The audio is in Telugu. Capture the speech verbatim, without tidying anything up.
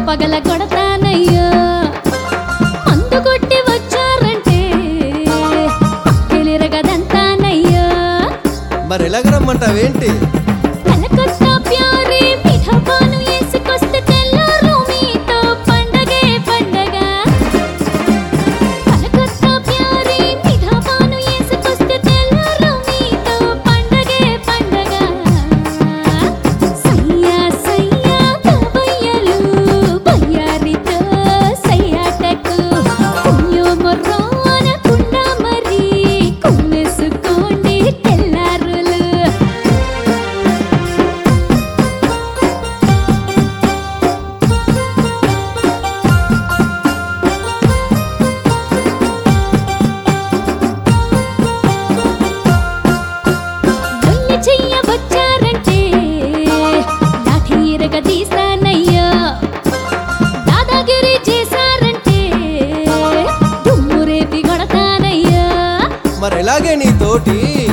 పగల కొడతానయ్యో. మందు కొట్టి వచ్చారంటే తెలిరగదంతానయ్యో. మరి ఎలాగ రమ్మంటావేంటి? కలకత్తా ప్యారీ మీఠా పాను వేసుకొస్తే తెల్లారు మీతో పండగే పండగ. కలకత్తా ప్యారీ మీఠా పాను వేసుకొస్తే తెల్లారు మీతో పండగే పండగ. సయ్యా సయ్యా కబయ్యలు బయ్యారితో సయ్యాటకు కుయ్యో మొర్రో అనకుండా మరి కుమ్మేసుకోండి తెల్లారులు. దొంగ చెయ్య వచ్చారంటే లాఠీ ఇరగదీస్తానయ్యో. దాదాగిరి చేశారంటే దుమ్ము రేపి కొడతానయ్యో. మరి ఎలాగే నీ తోటి